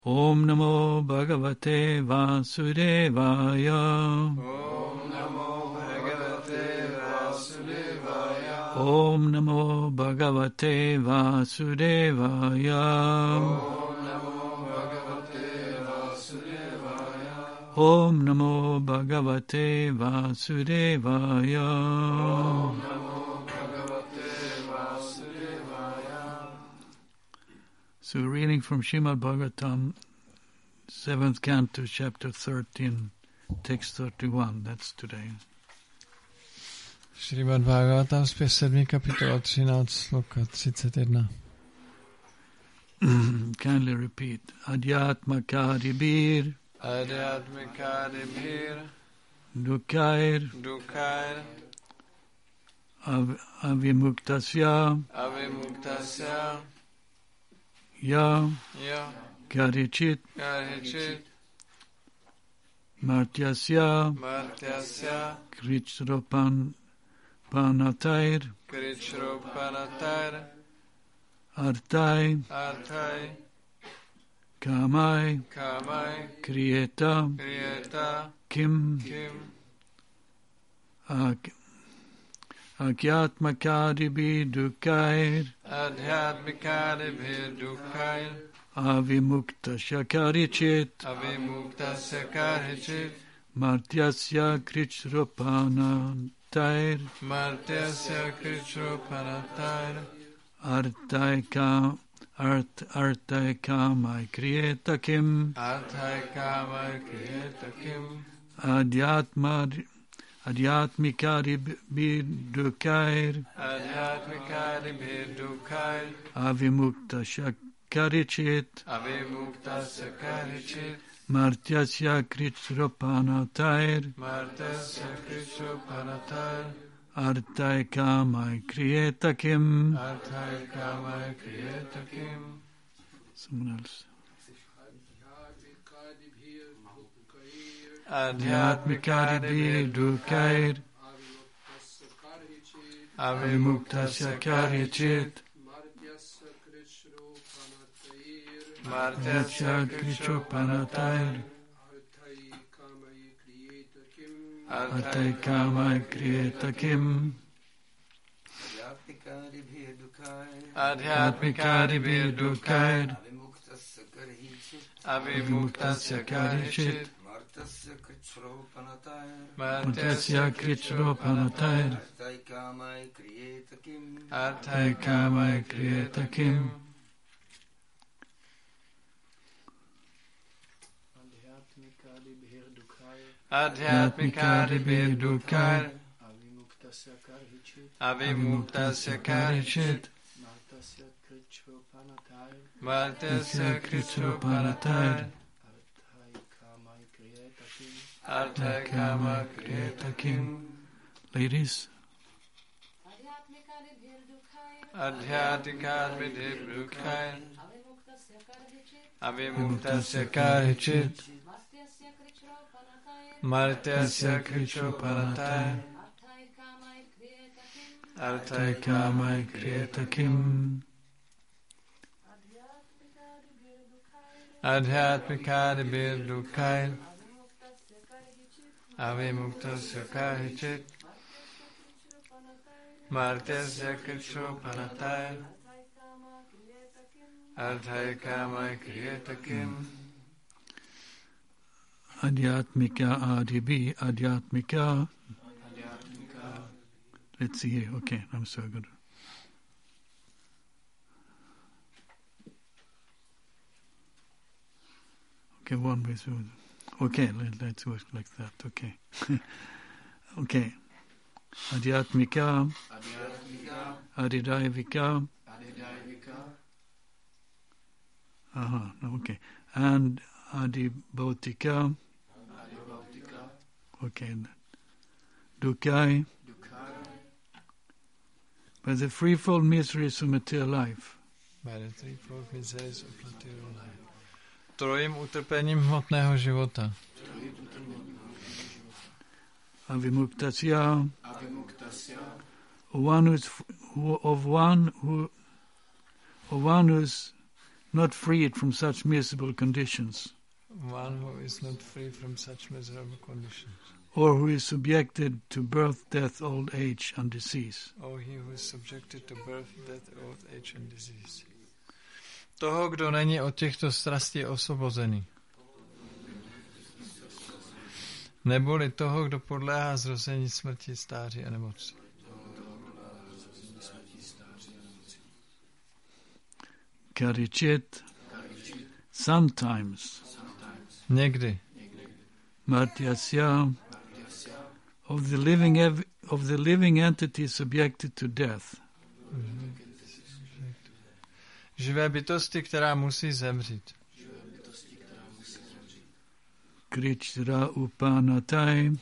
Om Namo Bhagavate Vasudevaya. Om Namo Bhagavate Vasudevaya. Om Namo Bhagavate Vasudevaya. Om Namo Bhagavate Vasudevaya. Om Namo Bhagavate Vasudevaya. Om Namo Bhagavate Vasudevaya. So reading from Srimad Bhagavatam, 7th Canto, Chapter 13, Text 31. That's today. Srimad Bhagavatam, 7. kapitola, 13, sloka 31. Kindly repeat. Adhyatmakadibir, Adhyatmikadibhir, Dukkair, Dukkair, Avimuktasya, Avimuktasya, Ya, Ya, Karichit, Karichit, Martyasya, Martyasya, Krichropan Panatair, Krichropanatar, Artai, Arthai, Kamai, Kamai, Kriyeta, Kriyata, Kim, Kim, Agyatmakadibi Dukkair, Adhyatmikadibhir, Dukkair, Avimuktasya Karichit, Avimuktasya Karichit, Martyasya Krichropanatair, Martyasya Krichropanatar, Artai Kamai Kriyeta Kim, Arthai Kamai Kriyata Kim, Adhyatmikadibir Dukkair, Adhyatmikadibhir, Dukkair, Avimuktasya Karichit, Avimuktasya Karichit, Martyasya Krichropanatair, Martyasya Krichropanatar, Artai Kamai Kriyeta Kim. Arthai Kamai Kriyata Kim. Someone else. Adhyatmikadibhir, Dukkair, Avimuktasya Karichit, Martyasya Martyasya Krichropanatar, Artai Kamai Kriyeta Kim. Adhyatmikadibhir, Dukkair, Avimuktasya Karichit, Martyasya Krichropanatar, Arthai Kamai Kriyata Kim. Adhyatmikadibhir, Dukkair, Avimuktasya Karichit, Martyasya Krichropanatar, Arthai Kamai Kriyata Kim. Ladies, Adhyatmikadibhir, Dukkair, Avimuktasya Karichit, Martyasya Krichropanatar, Arthai Kamai Kriyata Kim. Adhyatmikadibhir, Dukkair, Avimuktasya Karichit, Martyasya Krichropanatar, Arthai Kamai Kriyata Kim. Adhyatmika Adibi, Adhyatmika. Let's see here. Okay, I'm so good. Okay, one way. Okay, let's work like that. Okay. Okay. Adhyatmika, Adidaivika. Okay. And Adibhautika. Okay. Dukkai. By the threefold miseries of material life. By the threefold miseries of material life. Trojím utrpením hmotného života. Avimuktasya. One who's not freed from such miserable conditions, one who is not free from such miserable conditions, or who is subjected to birth, death, old age, and disease. or he who is subjected to birth, death, old age and disease. Toho, kdo není od těchto strastí osvobozený. Neboli toho, kdo podléhá zrození, smrti, stáří a nemoci. Karichit, sometimes, Někdy. Martyasya, of the living entity subjected to death. Živé bytosti, která musí zemřít. Krichra upanatai,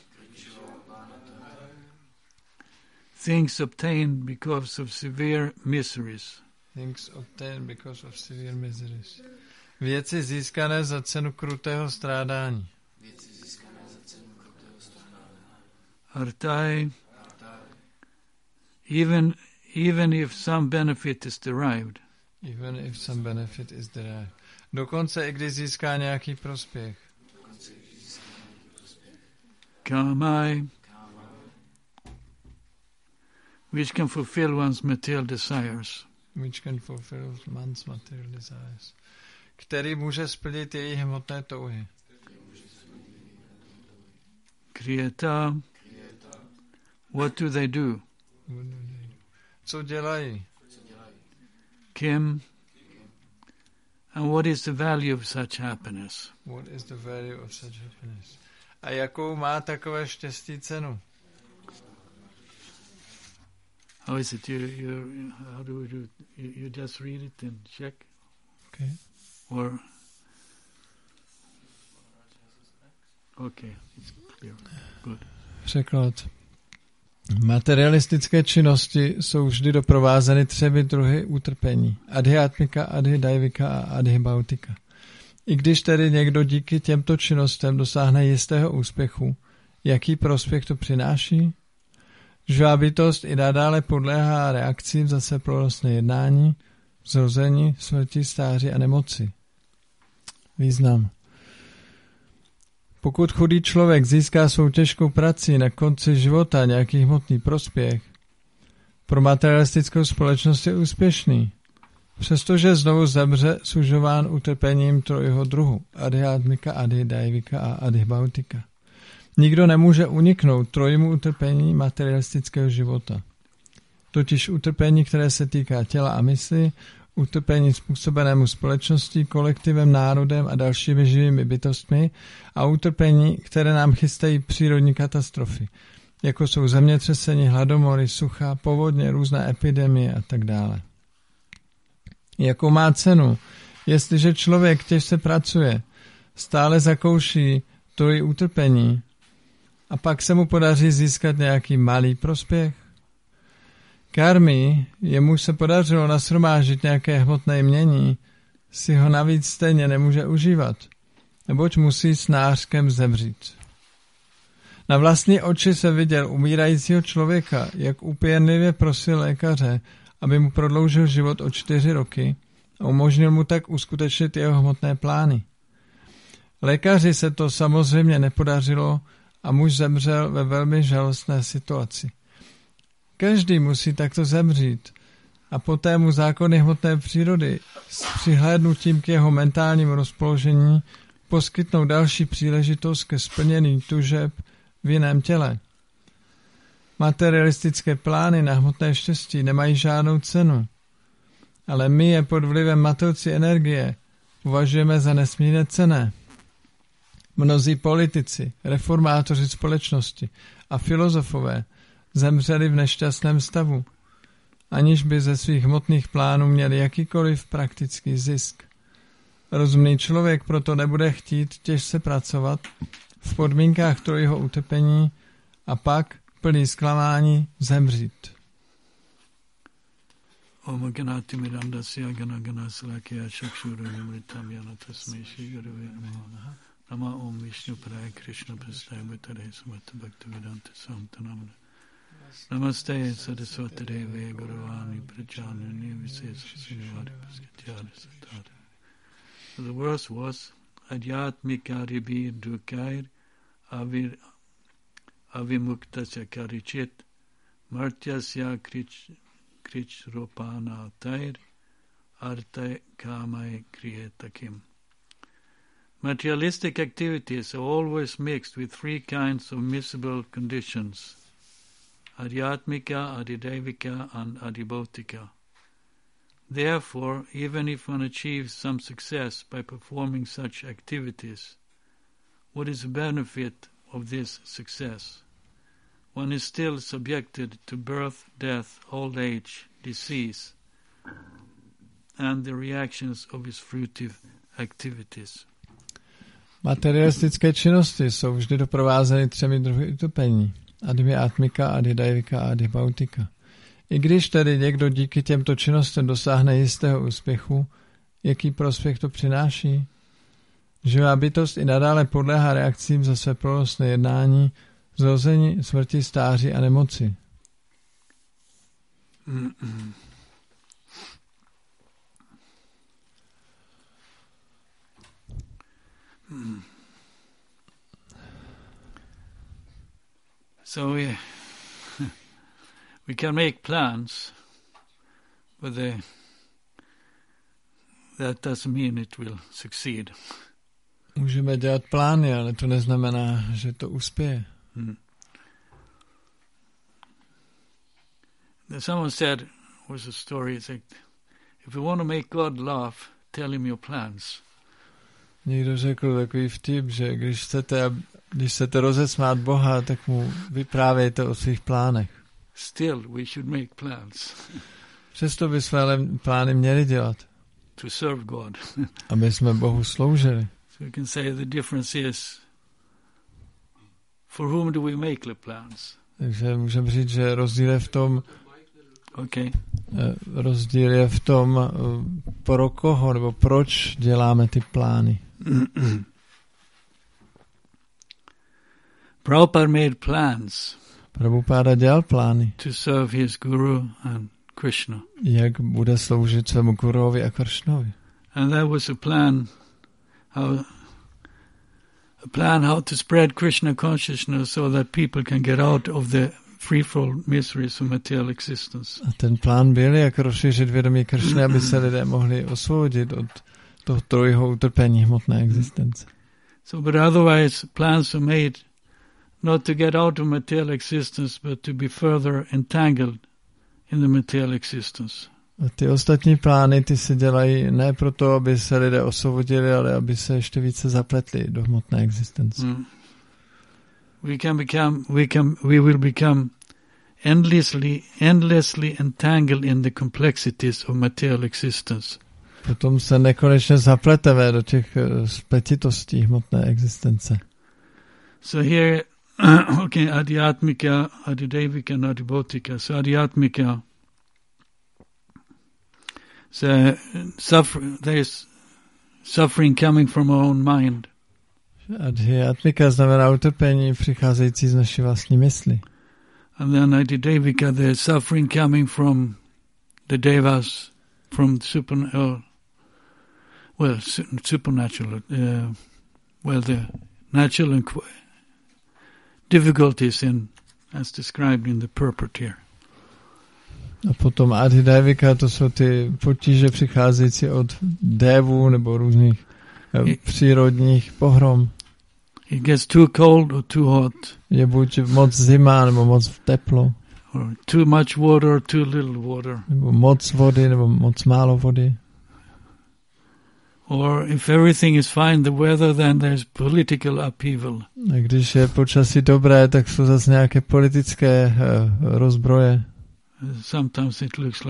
things obtained because of severe miseries. Things obtained because of severe miseries. Věci získané za cenu krutého strádání. Artai, even if some benefit is derived. Even if some benefit is derived. Dokonce i když získá nějaký prospěch. Kamai, which can fulfill one's material desires. Which can fulfill man's material desires. Který může splnit její hmotné touhy. Kriyata, what do they do? Co dělají? Kim, and what is the value of such happiness? What is the value of such happiness? A jakou má takové štěstí cenu? How is it? How do we do? You just read it and check, Okay. or okay, it's clear. Good. Překlad. Materialistické činnosti jsou vždy doprovázeny 3 druhy utrpení. Adhyatmika, adhydaivika a adhybautika. I když tedy někdo díky těmto činnostem dosáhne jistého úspěchu, jaký prospěch to přináší? Živá bytost i nadále podléhá reakcím zase plodnostné jednání, zrození, smrti, stáří a nemoci. Význam. Pokud chudý člověk získá svou těžkou prací na konci života nějaký hmotný prospěch, pro materialistickou společnost je úspěšný, přestože znovu zemře sužován utrpením 3 druhu, adhyatmika, adhydaivika a adhybautika. Nikdo nemůže uniknout 3 utrpení materialistického života. Totiž utrpení, které se týká těla a mysli, utrpení způsobenému společností, kolektivem, národem a dalšími živými bytostmi a utrpení, které nám chystají přírodní katastrofy, jako jsou zemětřesení, hladomory, sucha, povodně, různé epidemie a tak dále. Jakou má cenu, jestliže člověk těžce pracuje, stále zakouší 3 utrpení a pak se mu podaří získat nějaký malý prospěch? Karmi, jemuž se podařilo nashromáždit nějaké hmotné jmění, si ho navíc stejně nemůže užívat, neboť musí s nářkem zemřít. Na vlastní oči se viděl umírajícího člověka, jak úpěnlivě prosil lékaře, aby mu prodloužil život o 4 roky a umožnil mu tak uskutečnit jeho hmotné plány. Lékaři se to samozřejmě nepodařilo a muž zemřel ve velmi žalostné situaci. Každý musí takto zemřít a poté mu zákony hmotné přírody s přihlédnutím k jeho mentálnímu rozpoložení poskytnou další příležitost ke splnění tužeb v jiném těle. Materialistické plány na hmotné štěstí nemají žádnou cenu, ale my je pod vlivem matoucí energie považujeme za nesmírně cenné. Mnozí politici, reformátoři společnosti a filozofové zemřeli v nešťastném stavu, aniž by ze svých hmotných plánů měli jakýkoliv praktický zisk. Rozumný člověk proto nebude chtít těžce pracovat v podmínkách 3 utrpení a pak plný zklamání zemřít. Om Ganati Mirandasya Ganagana Salakya Chakshurumritam Yanatasmai Shri Gurave Namaha. Nama Om Vishnu Paraya Krishna Prasthaya Bhattare Samata Bhaktivedanta Samtanamana. Namaste Saraswati Deve Guruvani Prajnani Visesa Srinivadi Paskatyari Satari. So the verse was Adhyatmika Ribir Dukair Avimuktasya Karichit Martyasya Krich Ropana Tair Arte Kamai Kriyetakim. Materialistic activities are always mixed with three kinds of miserable conditions: Adhyatmika, Adhidevika, and Adhibautika. Therefore, even if one achieves some success by performing such activities, what is the benefit of this success? One is still subjected to birth, death, old age, disease, and the reactions of his fruitive activities. Materialistické činnosti jsou vždy doprovázeny 3 druhy utopení. Adhyatmika, Adhidevika a Adhibautika. I když tedy někdo díky těmto činnostem dosáhne jistého úspěchu, jaký prospěch to přináší? Živá bytost i nadále podléhá reakcím za své pronosné jednání, zrození, smrti, stáří a nemoci. So we can make plans, but that doesn't mean it will succeed. Můžeme dělat plány, ale to neznamená, že to uspěje. Someone said, was a story, it's like, if you want to make God laugh, tell him your plans. Někdo řekl takový vtip, že když chcete rozesmát Boha, tak mu vyprávějte o svých plánech. Still, we should make plans. Přesto by své plány měli dělat. To serve God. Aby jsme Bohu sloužili. So we can say the difference is, for whom do we make the plans? Takže můžeme říct, že rozdíl je v tom, okay. Rozdíl je v tom, pro koho nebo proč děláme ty plány. Prabhupada made plans. Prabhupada dělal plány. To serve his guru and Krishna. Jak bude sloužit svému guruovi a Krishnovi. And that was a plan how to spread Krishna consciousness so that people can get out of the free-fall miseries of material existence. A ten plán byl, jak rozšířit vědomí Krishny, aby se lidé mohli osvobodit od toho trojího utrpení hmotné existence. So, but otherwise, plans are made not to get out of material existence, but to be further entangled in the material existence. A ty ostatní plány, ty se dělají ne proto, aby se lidé osvobodili, ale aby se ještě více zapletli do hmotné existence. We will become endlessly entangled in the complexities of material existence. Potom se nekonečně zapleteme do těch spletitostí hmotné existence. So here, okay, Adhyatmika, Adhidevika, and Adhibautika. So Adhyatmika, so there's suffering coming from our own mind. Adhyatmika znamená utrpení přicházející z naší vlastní mysli. And then Adhidevika, there's suffering coming from the devas, from supernatural, the natural difficulties as described in the purport here. A potom Adhidevika, to jsou ty potíže přicházející od dévů nebo různých přírodních pohrom. It gets too cold or too hot. Je buď moc zima nebo moc teplo. Or too much water or too little water. Nebo moc vody nebo moc málo vody. Or if everything is fine, the weather, then there's political upheaval. A když je počasí dobré, tak jsou zase nějaké politické rozbroje. Sometimes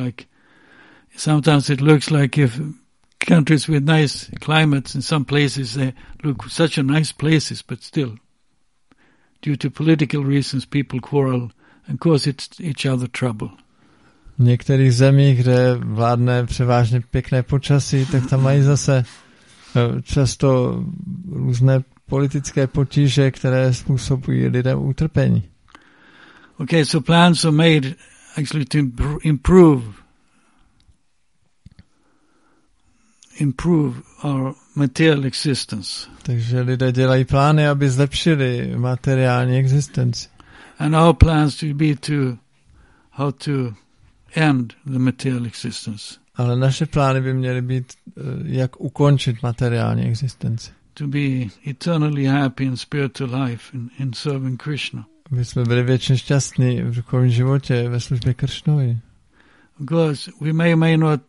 it looks like if countries with nice climates in some places, they look such a nice places, but still, due to political reasons, people quarrel and cause each other trouble. V některých zemích, kde vládne převážně pěkné počasí, tak tam mají zase často různé politické potíže, které způsobují lidem utrpení. Okay, so plans are made actually to improve our material existence. Takže lidé dělají plány, aby zlepšili materiální existenci. And our plans will be how to end the material existence. Ale naše plány by měly být, jak ukončit materiální existenci. To be eternally happy in spiritual life, in serving Krishna. Aby jsme byli věčně šťastní v duchovním životě ve službě Kršnovi. Because we may not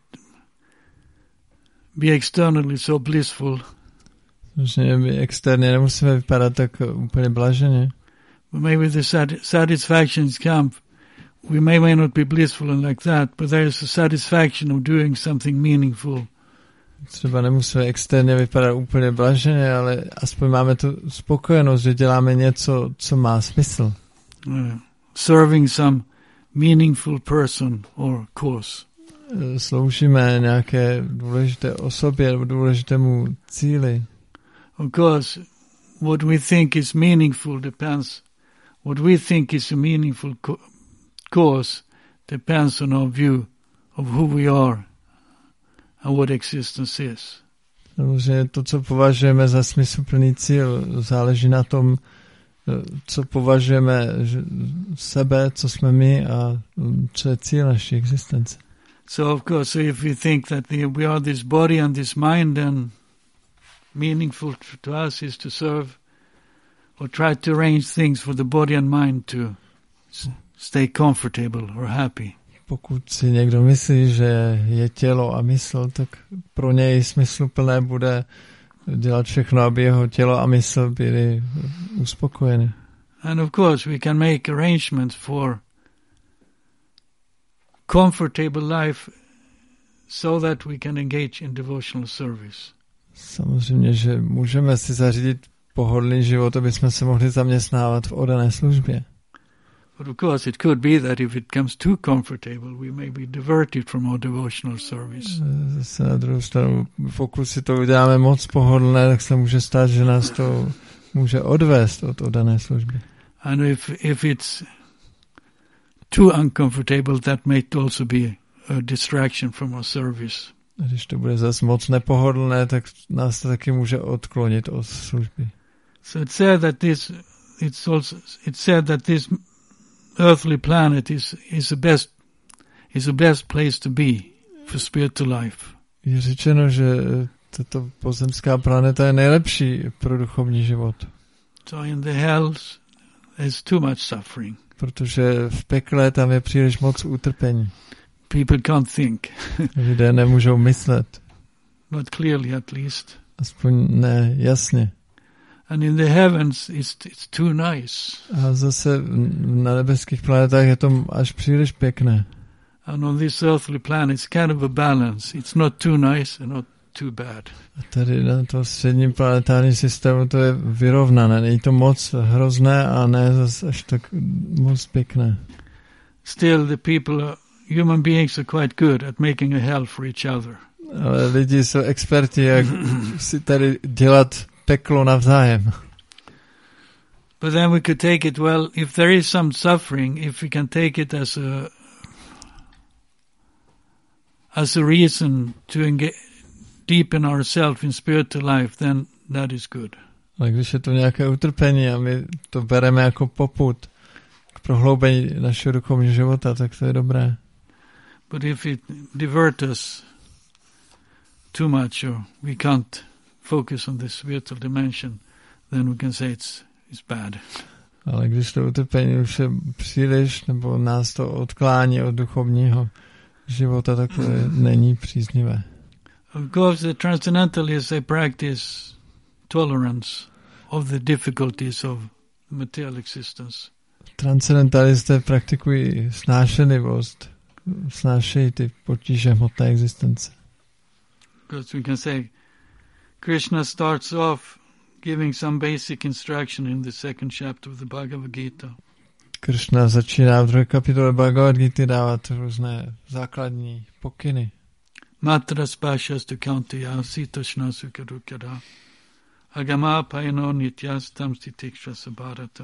be externally so blissful. Protože my externě nemusíme vypadat tak úplně blaženě. But maybe the satisfactions come. We may not be blissful and like that, but there is a satisfaction of doing something meaningful. Třeba nemusíme externě vypadat úplně blaženě, ale aspoň máme tu spokojenost, že děláme něco, co má smysl. Serving some meaningful person or cause. Sloužíme nějaké důležité osobě nebo důležitému cíli. Of course, what we think is meaningful depends. What we think is a meaningful cause depends on our view of who we are and what existence is. Samozřejmě to, co považujeme za smysluplný cíl, záleží na tom, co považujeme sebe, co jsme my a co je cíl naší existence. So of course, if we think that we are this body and this mind, then meaningful to us is to serve or try to arrange things for the body and mind to stay comfortable or happy. Pokud si někdo myslí, že je tělo a mysl, tak pro něj smysluplné bude dělat všechno, aby jeho tělo a mysl byly uspokojeny. And of course we can make arrangements for comfortable life so that we can engage in devotional service. Samozřejmě, že můžeme si zařídit pohodlný život, aby jsme se mohli zaměstnávat v oddané službě. But of course it could be that if it becomes too comfortable, we may be diverted from our devotional service. Zase na druhou stranu, pokud si to uděláme moc pohodlné, tak se může stát, že nás to může odvést od oddané služby. And if it's too uncomfortable, that may also be a distraction from our service. A když to bude zase moc nepohodlné, tak nás to taky může odklonit od služby. So it's said that this earthly planet is the best place to be for spiritual life. Je řečeno, že tato pozemská planeta je nejlepší pro duchovní život. So in the hells there's too much suffering. Protože v pekle tam je příliš moc utrpení. People can't think. Lidé nemůžou myslet. Not clearly at least. Aspoň ne jasně. And in the heavens it's too nice. A zase na nebeských planetách je to až příliš pěkné. And on this earthly planet it's kind of a balance. It's not too nice and not too bad. A tady na to středním planetárním systému to je vyrovnané. Není to moc hrozné a ne zase až tak moc pěkné. Still human beings are quite good at making a hell for each other. Ale lidi jsou experti, jak si tady dělat peklo navzájem. But then we could take it, well, if there is some suffering, if we can take it as a reason to deepen ourselves in spiritual life, then that is good. Ale když je to nějaké utrpení a my to bereme jako popud k prohloubení našeho duchovního života, tak to je dobré. But if it diverts us too much or we can't focus on the spiritual dimension, then we can say it's bad. Ale když to utrpení už je příliš, nebo nás to odklání od duchovního života, tak to není příznivé. Of course, the transcendentalists, they practice tolerance of the difficulties of material existence. Transcendentalisté praktikují snášenlivost, snášejí ty potíže hmotné existence. Because we can say, Krishna starts off giving some basic instruction in the second chapter of the Bhagavad Gita. Krishna začíná v druhé kapitole Bhagavad Gita dávat různé základní pokyny. Matra spashastu kaunteya sitoshna sukadukada agama paino nityastam stitikshasa bharata.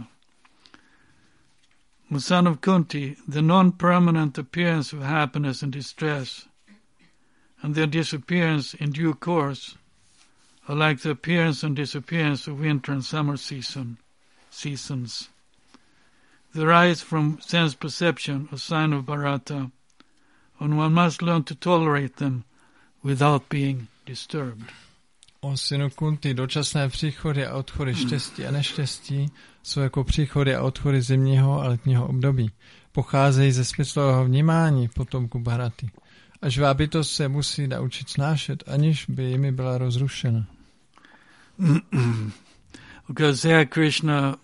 O son of Kunti, the non-permanent appearance of happiness and distress and their disappearance in due course are like the appearance and disappearance of winter and summer seasons. The rise from sense perception, a sign of Bharata, and one must learn to tolerate them without being disturbed. O synu Kunti, dočasné příchody a odchody štěstí a neštěstí jsou jako příchody a odchody zimního a letního období. Pocházejí ze smyslového vnímání potomku Bharaty. A živá bytost se musí naučit snášet, aniž by jimi byla rozrušena. Because there Krishna,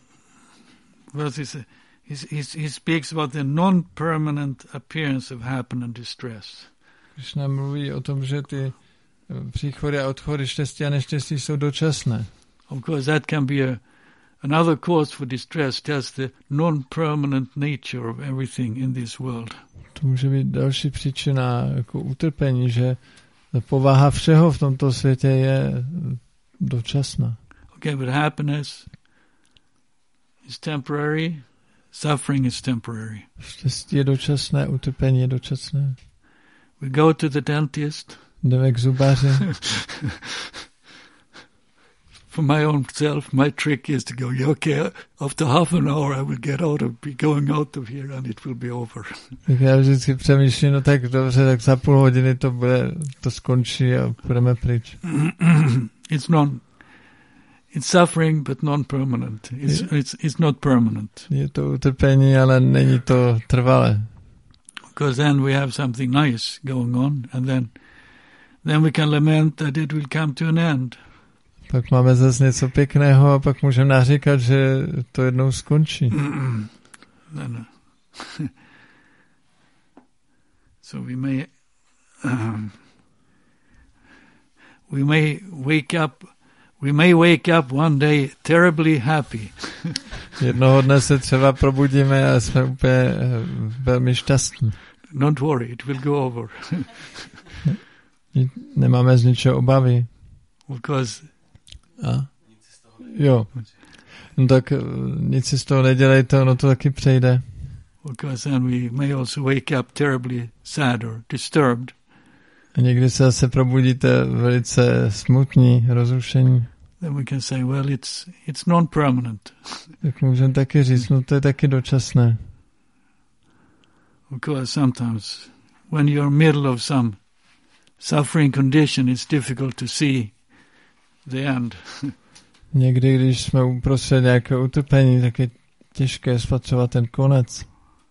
he speaks about the non-permanent appearance of happiness and distress. Krishna mluví o tom, že ty příchody a odchody štěstí a neštěstí jsou dočasné. Of course, that can be another cause for distress, just the non-permanent nature of everything in this world. To může být další příčina jako utrpení, že povaha všeho v tomto světě je dočasná. Okay, but happiness is temporary, suffering is temporary. Štěstí je dočasné, utrpení je dočasné. We go to the dentist. Jdeme k zubaři. For my own self, my trick is to go, okay, after half an hour I will be going out of here and it will be over. Tak já vždycky přemýšlím, no tak dobře, tak za půl hodiny to skončí a půjdeme pryč. It's suffering, but non-permanent. It's not permanent. Je to utrpení, ale není to trvalé. Because then we have something nice going on, and then we can lament that it will come to an end. Pak máme zase něco pěkného a pak můžeme naříkat, že to jednou skončí. No. So we may wake up one day terribly happy. Jednoho dne se třeba probudíme a jsme úplně velmi šťastní. Don't worry, it will go over. Nemáme z ničeho obavy. Because jo. No tak nic si z toho nedělejte, ono to taky přejde. Because then we may also wake up terribly sad or disturbed. A někdy se zase probudíte velice smutní, rozrušení. Then we can say, well, it's non-permanent. Tak můžeme taky říct, no to je taky dočasné. Of course, sometimes when you're in the middle of some suffering condition, it's difficult to see the end. Někdy, když jsme uprostřed nějakého utrpení, tak je těžké spatřovat ten konec.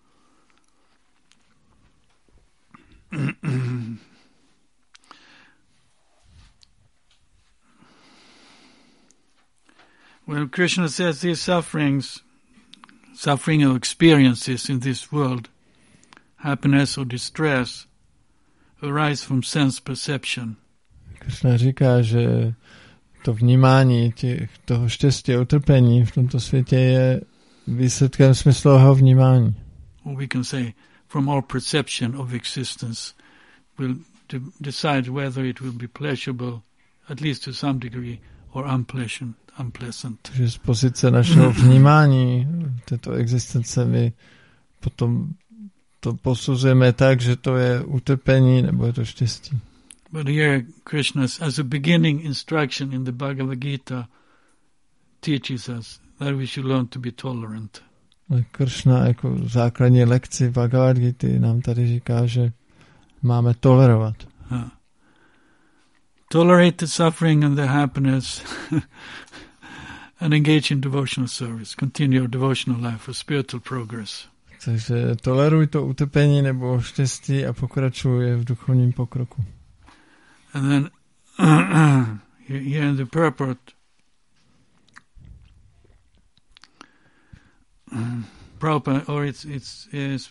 When Krishna says these suffering or experiences in this world, happiness or distress, arise from sense perception. Krishna říká, že to vnímání toho štěstí a utrpení v tomto světě je výsledkem smyslového vnímání. Or we can say, from our perception of existence, will decide whether it will be pleasurable, at least to some degree, or unpleasant. Takže z pozice našeho vnímání této existence my potom to posuzujeme tak, že to je utrpení nebo je to štěstí. But here Krishna, as a beginning instruction in the Bhagavad Gita, teaches us that we should learn to be tolerant. Krishna jako základní lekci Bhagavad Gita nám tady říká, že máme tolerovat. Tolerate the suffering and the happiness and engage in devotional service. Continue your devotional life for spiritual progress. Takže toleruj to utrpení nebo štěstí a pokračuj v duchovním pokroku. And then here in the purport, Prabhupada, or it's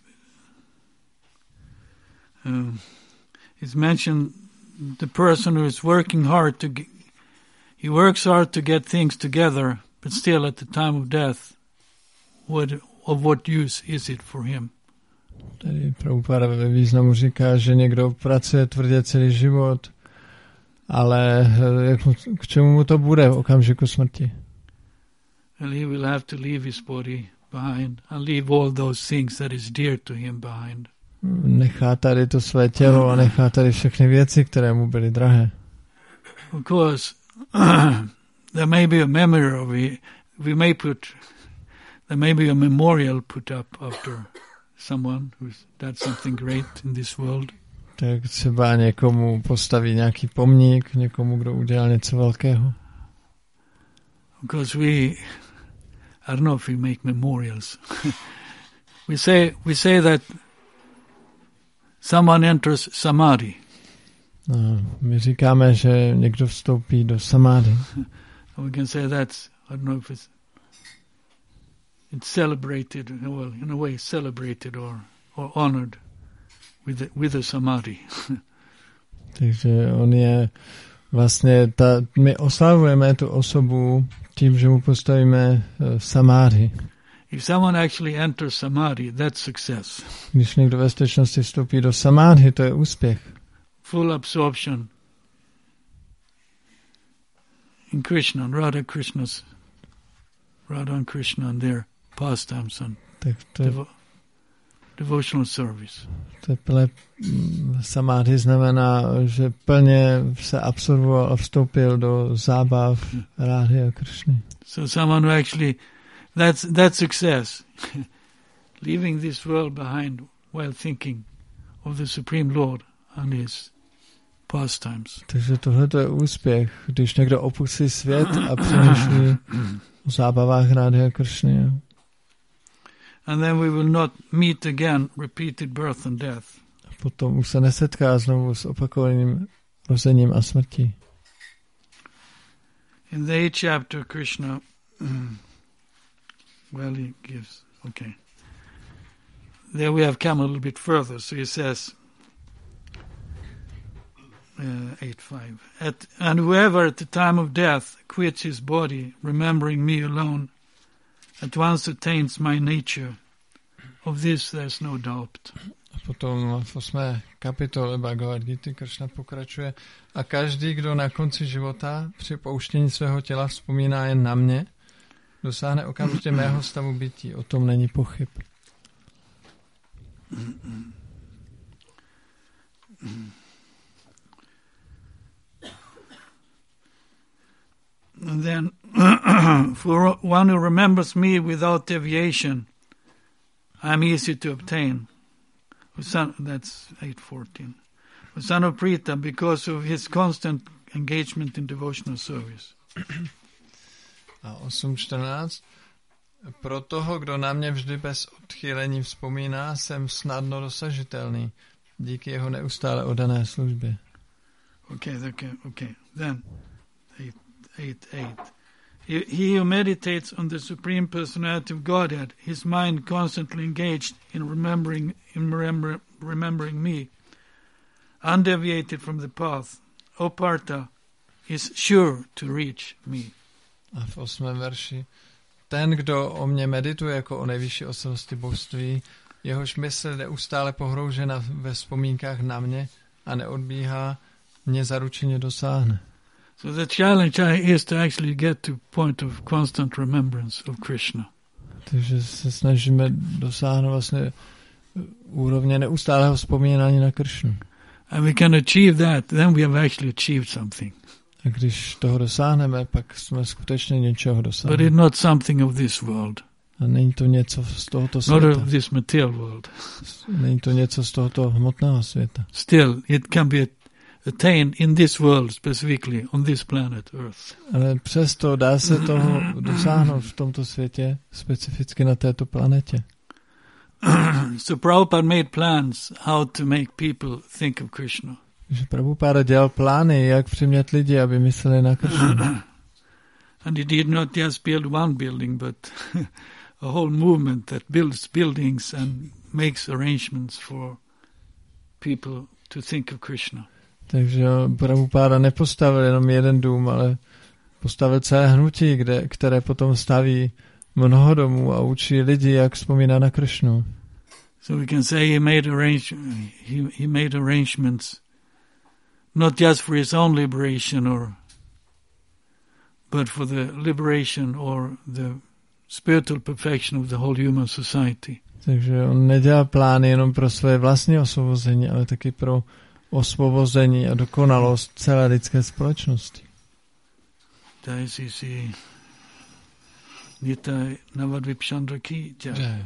mentioned the person who is working hard he works hard to get things together, but still at the time of death, of what use is it for him? Tady Prabhupada ve významu říká, že někdo pracuje tvrdě celý život, ale k čemu mu to bude v okamžiku smrti? And he will have to leave his body behind and leave all those things that is dear to him behind. Nechá tady to své tělo a nechá tady všechny věci, které mu byly drahé. Of course, there may be a memory, there may be a memorial put up after someone who's done something great in this world. Tak třeba někomu postaví nějaký pomník, někomu, kdo udělal něco velkého. Because I don't know if we make memorials. we say that someone enters samadhi. No, my říkáme, že někdo vstoupí do samády. We can say that's, I don't know if it's celebrated, well, in a way celebrated or honored with a samadhi. Takže on je vlastně, my oslavujeme tu osobu tím, že mu postavíme samády. If someone actually enters samadhi, that's success. Když někdo ve skutečnosti vstoupí do samády, to je úspěch. Full absorption in Krishna, Radha and Krishna and their pastimes and devotional service. Samadhi znamená, že plně se absorboval a vstoupil do zábav Rády a Krishny. So someone who actually, that's success. Leaving this world behind while thinking of the Supreme Lord and his pastimes. Takže tohle je úspěch, když někdo opustí svět a přemýšlí o zábavách Rády a Krishny. And then we will not meet again repeated birth and death. Potom už se nesetká znovu s opakovaným rozením a smrtí. In the 8th chapter, Krishna, well, he gives, okay. There we have come a little bit further, so he says, 8:5. And whoever at the time of death quits his body, remembering me alone, at once attains my nature. Of this there's no doubt. A potom v 8. kapitole Bhagavad Gita Krishna pokračuje: a každý, kdo na konci života při pouštění svého těla vzpomíná jen na mě, dosáhne okamžitě mého stavu bytí. O tom není pochyb. And then, for one who remembers me without deviation, I'm easy to obtain. That's 8:14. Son of Prita, because of his constant engagement in devotional service. A 8:14. Pro toho, kdo na mě vždy bez odchýlení vzpomíná, jsem snadno dosažitelný díky jeho neustále oddané službě. Okay. Then 8:8. He who meditates on the Supreme Personality of Godhead, his mind constantly engaged in remembering me, undeviated from the path, O Partha, is sure to reach me. A v 8. verši: ten, kdo o mě medituje jako o nejvyšší osobnosti božství, jehož mysl neustále pohroužena ve vzpomínkách na mě a neodbíhá, mě zaručeně dosáhne. So the challenge is to actually get to point of constant remembrance of Krishna. Takže se snažíme dosáhnout vlastně úrovně neustálého vzpomínání na Krishnu. And we can achieve that, then we have actually achieved something. A když toho dosáhneme, pak jsme skutečně něčeho dosáhli. But it's not something of this world. A není to něco z tohoto světa. Not of this material world. Není to něco z tohoto hmotného světa. Still, it can be attained in this world, specifically on this planet Earth. Ale přesto dá se toho dosáhnout v tomto světě, specificky na této planetě. So Prabhupada made plans how to make people think of Krishna. Že Prabhupada dělal plány, jak přimět lidi, aby mysleli na Krishnu. And he did not just build one building, but a whole movement that builds buildings and makes arrangements for people to think of Krishna. Takže Prabhupada nepostavil jenom jeden dům, ale postavil celé hnutí, které potom staví mnoho domů a učí lidi, jak vzpomínat na Krishnu. So we can say he made arrangements not just for his own liberation but for the liberation or the spiritual perfection of the whole human society. Takže on nedělal plány jenom pro své vlastní osvobození, ale taky pro osvobození a dokonalost celé lidské společnosti. Jai Sisi Nitai Navadvip Chandra ki jai.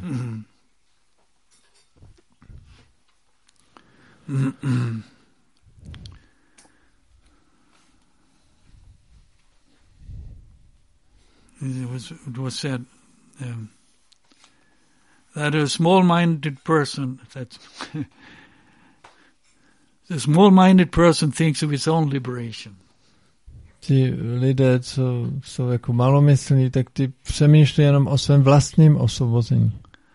It was said that a small-minded person the small-minded person thinks of his own liberation. Ti lidé, co jsou jako malomyslní, tak ty přemýšlí jenom o svém vlastním osvobození.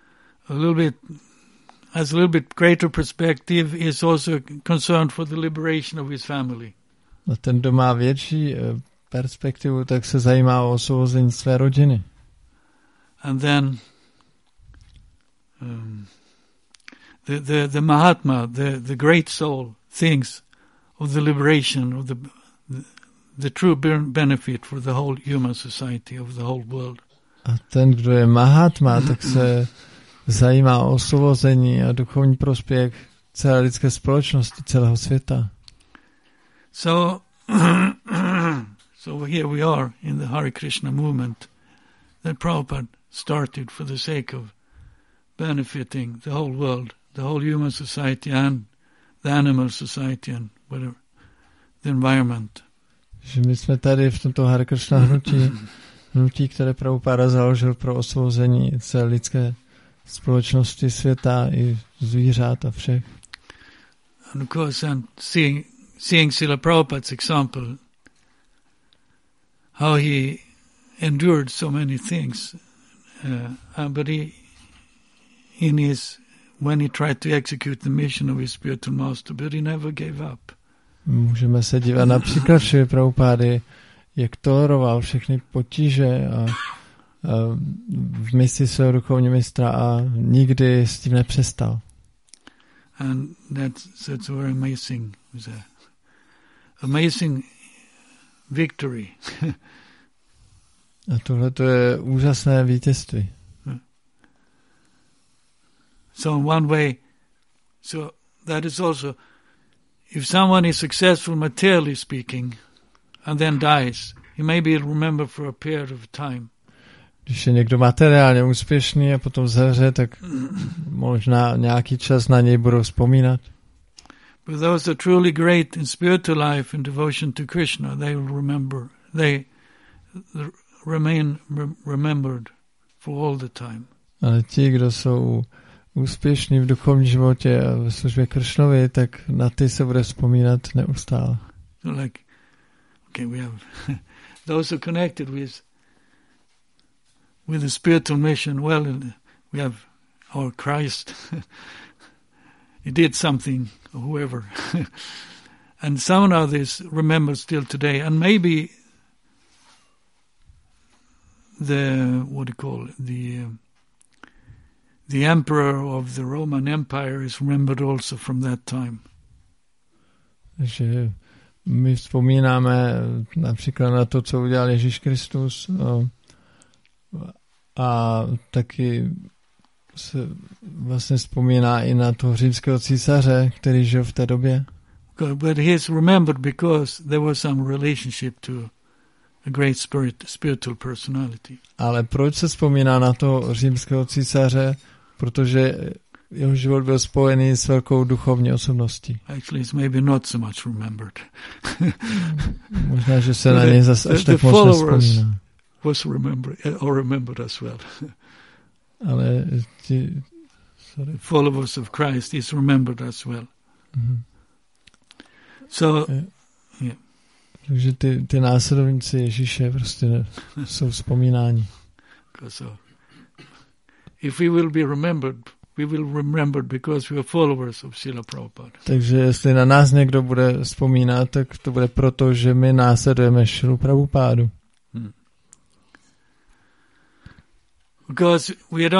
Has a little bit greater perspective, is also concerned for the liberation of his family. A ten, kdo má větší perspektivu, tak se zajímá o osvobození své rodiny. And then the Mahatma, the great soul, thinks of the liberation of the true benefit for the whole human society, of the whole world. A ten, kdo je Mahatma, tak se zajímá o osvobození a duchovní prospěch celé lidské společnosti, celého světa. So here we are in the Hare Krishna movement that Prabhupada started for the sake of benefiting the whole world, the whole human society and the animal society and whatever, the environment. Že my jsme tady v tomto Hare Krishna hnutí, které Prabhupada založil pro osvobození celé lidské společnosti, světa i zvířat a všech. And of course, and seeing Srila Prabhupada's example, how he endured so many things, but when he tried to execute the mission of his spiritual master, but he never gave up. Můžeme se dívat například Šrily Prabhupády, jak toleroval všechny potíže a v misi svého duchovního mistra a nikdy s tím nepřestal. And that's very amazing. It was a amazing victory. A tohle to je úžasné vítězství. So in one way, so that is also, if someone is successful materially speaking and then dies, he may be remembered for a period of time. Když je někdo materiálně úspěšný a potom zemře, tak možná nějaký čas na něj budou vzpomínat. But those are truly great in spiritual life and devotion to Krishna, they remain remembered for all the time. Ale ti, kdo jsou úspěšní v duchovním životě a ve službě Kršnovi, tak na ty se bude vzpomínat neustále. So like, okay, we have those who are connected with the spiritual mission. Well, we have our Christ. He did something, whoever. And some of this remembered still today. And maybe the emperor of the Roman Empire is remembered also from that time. Že my vzpomínáme například na to, co udělal Ježíš Kristus a taky se vlastně vzpomíná i na toho římského císaře, který žil v té době. But he is remembered because there was some relationship to a great spiritual personality. Ale proč se vzpomíná na toho římského císaře? Protože jeho život byl spojený s velkou duchovní osobností. Actually, it's maybe not so much remembered. Možná, že se na něj zase až tak moc nevzpomíná. Was remembered as well. Ale followers of Christ is remembered as well. Mm-hmm. So, yeah. Takže ty následovníci Ježíše prostě jsou vzpomínáni. So, if we will be remembered, we will remembered because we are followers of Srila Prabhupada. Takže jestli na nás někdo bude vzpomínat, tak to bude proto, že my následujeme Šrilu Prabhupádu. Because we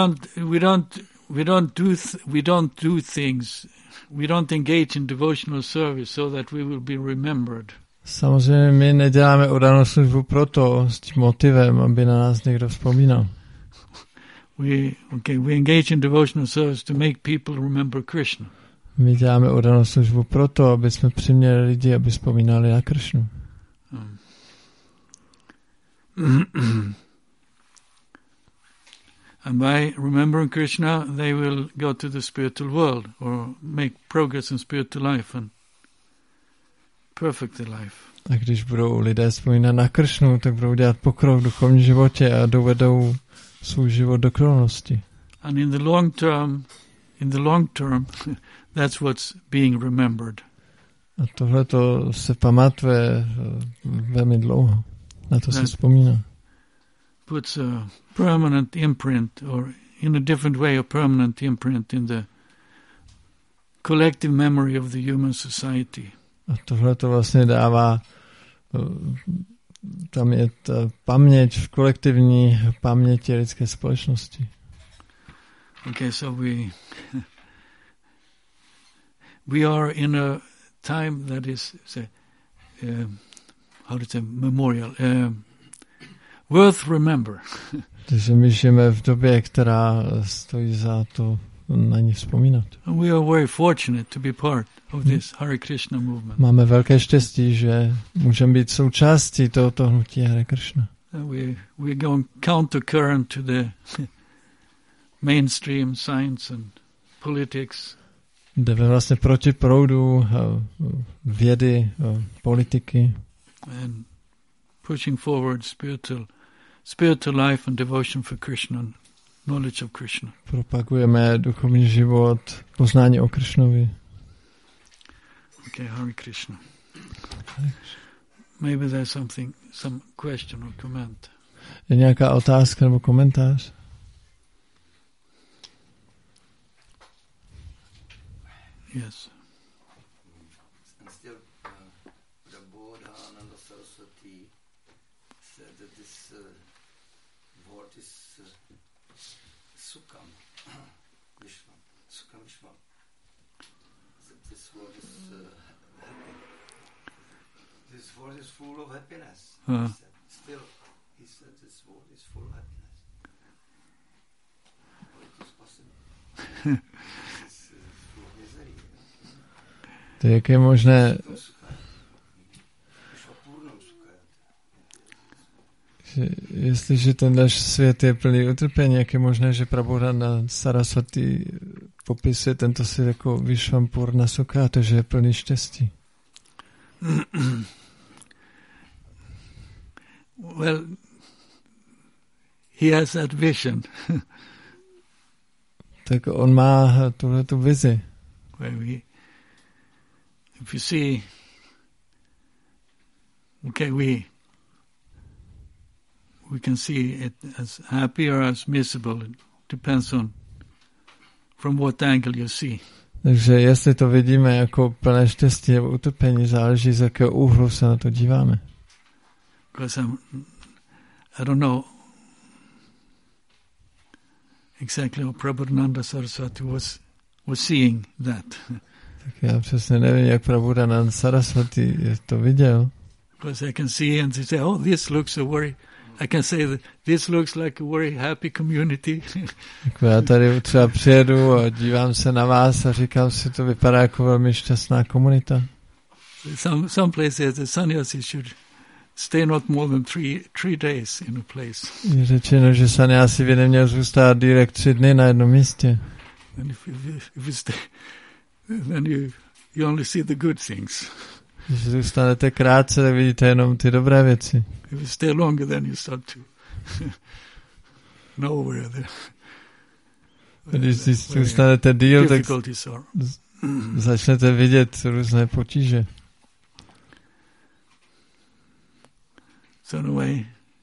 don't engage in devotional service so that we will be remembered. Samozřejmě my neděláme oddanou službu proto, s tím motivem, aby na nás někdo vzpomínal. We engage in devotional service to make people remember Krishna. My děláme oddanou službu proto, aby jsme přiměli lidi, aby vzpomínali na Krishnu. And by remembering Krishna, they will go to the spiritual world or make progress in spiritual life and perfect the life. A když budou lidé vzpomínat na Kršnu, tak budou dělat pokrok v duchovním životě a dovedou svůj život do dokonalosti. And in the long term, that's what's being remembered. A tohle to se pamatuje velmi dlouho. Na to se vzpomíná. Puts a permanent imprint, or in a different way, a permanent imprint in the collective memory of the human society. A tohle to vlastně dává, tam je ta paměť v kolektivní paměti lidské společnosti. Okay, so we are in a time that is, memorial, worth remember. Takže my žijeme v době, která stojí za to na ní vzpomínat. And we are very fortunate to be part of this Hare Krishna movement. Máme velké štěstí, že můžeme být součástí tohoto hnutí Hare Krishna. We're going counter-current to the mainstream science and politics. Jdeme vlastně proti proudu vědy, politiky. And pushing forward spiritual life and devotion for Krishna, knowledge of Krishna. Propagujeme duchovní život, poznání o Krishnovi. Okay, Hare Krishna. Maybe there's some question or comment. Je nějaká otázka nebo komentář? Yes. Still, Prabodhananda Saraswati said that this word is Sukham Vishwam. Sukham Vishwam. That this word is happy. This word is full of happiness. Still, he said this word is full of happiness. How it is possible? To jak je možné, že jestliže ten náš svět je plný utrpení, jak je možné, že Prabodhana Saraswati popisuje tento svět jako Vishvampurna Sukha, takže je plný štěstí. Well, he has that vision. Tak on má tuhletu vizi. If you see, okay, we can see it as happy or as miserable. It depends on from what angle you see. Takže jestli to vidíme jako plné štěstí nebo utrpení, záleží z jakého úhlu se na to díváme. Because I don't know exactly how Prabodhananda Saraswati was seeing that. Tak já přesně nevím, jak Prabodhananda Saraswati to viděl. Because I can see and say, oh, this looks a very, I can say that this looks like a very happy community. Jako já tady třeba přijedu a dívám se na vás a říkám si, to vypadá jako velmi šťastná komunita. Some places the sannyasi should stay not more than three days in a place. Je řečeno, že sannyasi by neměl zůstat direkt 3 dny na jednom místě. And if you stay, then you only see the good things. Když zůstanete krátce, tak vidíte jenom ty dobré věci. If you stay longer, then you start to know where the Když zůstanete díl, tak difficulties are. začnete vidět různé potíže. So in a way,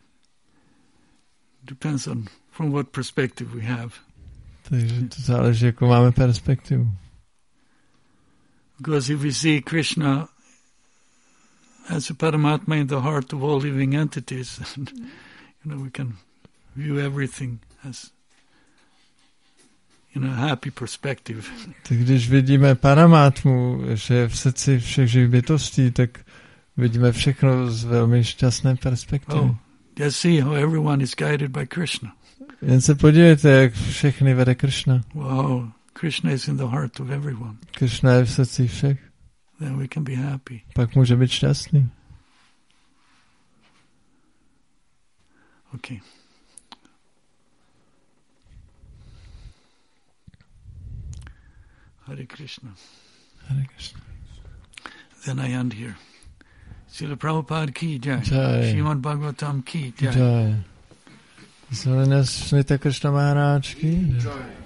depends on from what perspective we have. Takže to záleží, jakou máme perspektivu. Because if we see Krishna as a Paramatma in the heart of all living entities, we can view everything as in a happy perspective. Tak když vidíme Paramatmu, že je v srdci všech živých bytostí, tak vidíme všechno z velmi šťastné perspektivy. Oh, just see how everyone is guided by Krishna. Jen se podívejte, jak všechny vede Krishna. Wow, Krishna is in the heart of everyone. Krishna je v srdci všech. Then we can be happy. Pak může být šťastný. Okay. Hare Krishna. Hare Krishna. Then I end here. Srila Prabhupada ki jai. Jai. Srimad Bhagavatam ki jai. Jai. Srila Krishna Maharaj ki jai.